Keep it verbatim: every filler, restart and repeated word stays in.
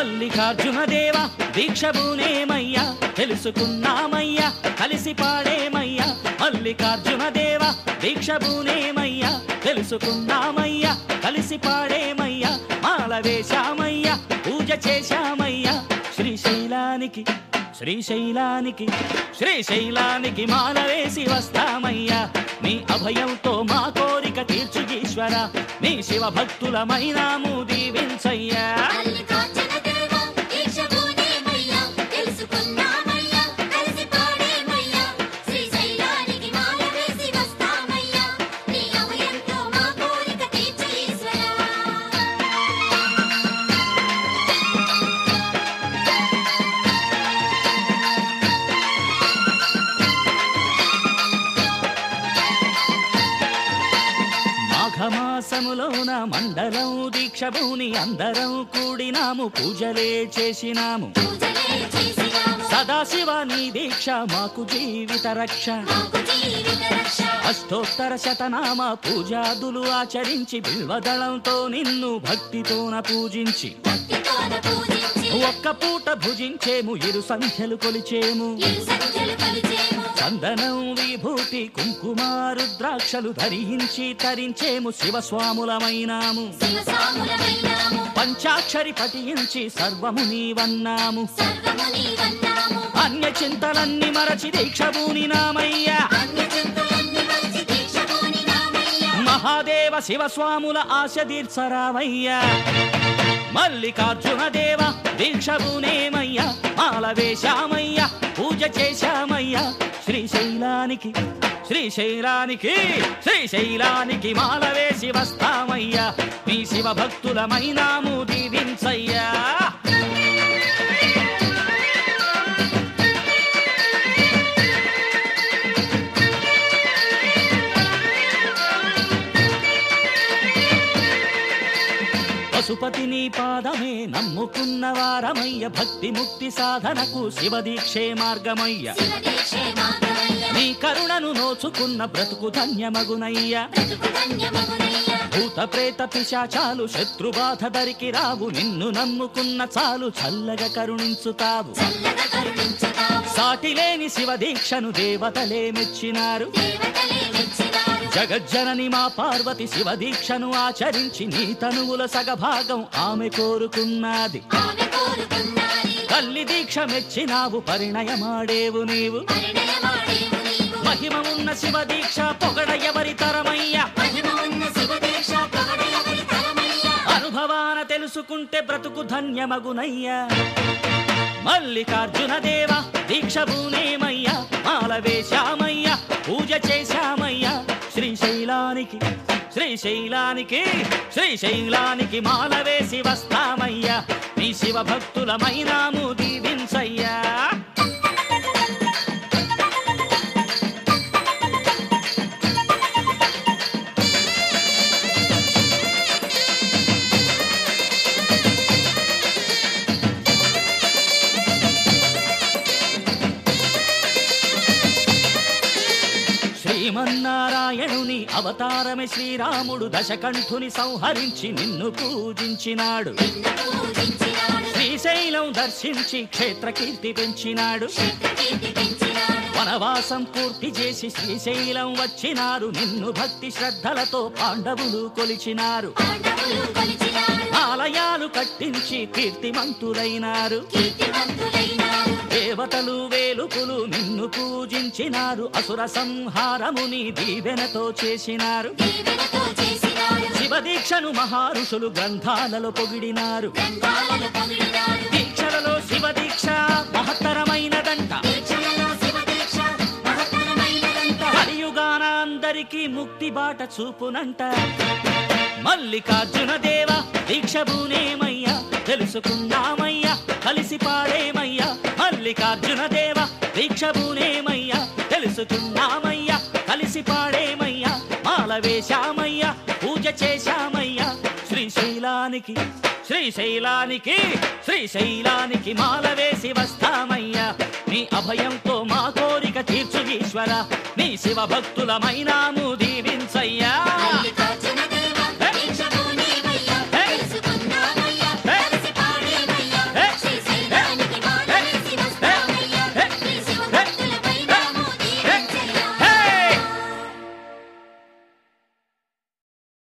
మల్లికార్జున దేవ దీక్ష బూనేమయ్యా తెలుసుకున్నామయ్యా కలిసి పాడేమయ్యా మల్లికార్జున దేవ దీక్ష బూనేమయ్యా తెలుసుకున్నామయ్యా కలిసి పాడేమయ్యా మాల వేశామయ్యా పూజ చేశామయ్యా శ్రీశైలానికి శ్రీశైలానికి శ్రీశైలానికి మాల వేసి వస్తామయ్యా నీ అభయంతో మా కోరిక తీర్చు ఈశ్వర నీ శివ భక్తులమైనాము దీవించయ్యా మాఘమాసములోన మండలం దీక్ష భూని అందరం కూడినాము పూజలే చేసినాము సదాశివ నీ దీక్ష మాకు జీవిత రక్ష అష్టోత్తర శతనామ పూజాదులు ఆచరించి బిల్వదళంతో నిన్ను భక్తితోన పూజించి ఒక్క పూట భుజించేము ఇరు సంఖ్యలు కొలిచేము చందనం విభూతి కుంకుమ రుద్రాక్షలు ధరించి తరించేము శివస్వాములమైనాము పంచాక్షరి పఠించి సర్వము నీవన్నాము అన్య చింతలన్నీ మరచి దీక్ష బూనినామయ్యా మహాదేవ శివస్వాముల ఆశ తీర్చరావయ్యా మల్లికార్జున దేవ దీక్ష బూనేమయ్యా మాల వేశామయ్యా పూజ చేశామయ్యా శ్రీశైలానికి శ్రీశైలానికి శ్రీశైలానికి మాల వేసి వస్తామయ్యా నీ శివ భక్తులమైనాము దీవించయ్యా పశుపతి నీ పాదమే నమ్ముకున్న వారమయ్య భక్తి ముక్తి సాధనకు శివ దీక్షే మార్గమయ్య నీ కరుణను నోచుకున్న బ్రతుకు ధన్యమగునయ్యా భూత ప్రేత పిశాచాలు శత్రుబాధ దరికి రావు నిన్ను నమ్ముకున్న చాలు చల్లగా కరుణించుతావు సాటిలేని శివ దీక్షను దేవతలే మెచ్చినారు జగజ్జనని మా పార్వతి శివ దీక్షను ఆచరించి నీ తనువుల సగభాగం ఆమె కోరుకున్నది తల్లి దీక్ష మెచ్చినావు పరిణయమాడేవు నీవు మహిమ ఉన్న శివ దీక్ష పొగడ ఎవరి తరమయ్యా అనుభవాన తెలుసుకుంటే బ్రతుకు ధన్యమగునయ్యా మల్లికార్జున దేవ దీక్ష బూనేమయ్యా మాల వేశామయ్యా పూజ చేశామయ్యా శ్రీశైలానికి శ్రీశైలానికి శ్రీశైలానికి మాల వేసి వస్తామయ్యా నీ శివ భక్తులమైనాము దీవించయ్యా శ్రీమన్నారాయణుని అవతారమే శ్రీరాముడు దశకంఠుని సంహరించి నిన్ను పూజించినాడు శ్రీశైలం దర్శించి క్షేత్ర కీర్తి పెంచినాడు వనవాసం పూర్తి చేసి శ్రీశైలం వచ్చినారు నిన్ను భక్తి శ్రద్ధలతో పాండవులు కొలిచినారు ఆలయాలు కట్టించి కీర్తిమంతులైనారు దేవతలు వేలుపులు నిన్ను పూజించినారు అసుర సంహారముని దీవెనతో చేసినారు శివ దీక్షను మహారుషులు గ్రంథాలలో పొగిడినారు దీక్షలలో శివ దీక్ష మహత్తరమైనదంట కలియుగాన అందరికీ ముక్తి బాట చూపునంట మల్లికార్జున దేవ దీక్ష బూనేమయ్యా తెలుసుకున్నామయ్యా కలిసి పాడేమయ్యా మల్లికార్జున దేవ దీక్ష బూనేమయ్యా తెలుసుకున్నామయ్యా కలిసి పాడేమయ్యా మాల వేశామయ్యా పూజ చేశామయ్యా శ్రీశైలానికి శ్రీశైలానికి శ్రీశైలానికి మాల వేసి వస్తామయ్యా నీ అభయంతో మా కోరిక తీర్చు ఈశ్వర నీ శివ భక్తులమైనాము దీవించయ్యా.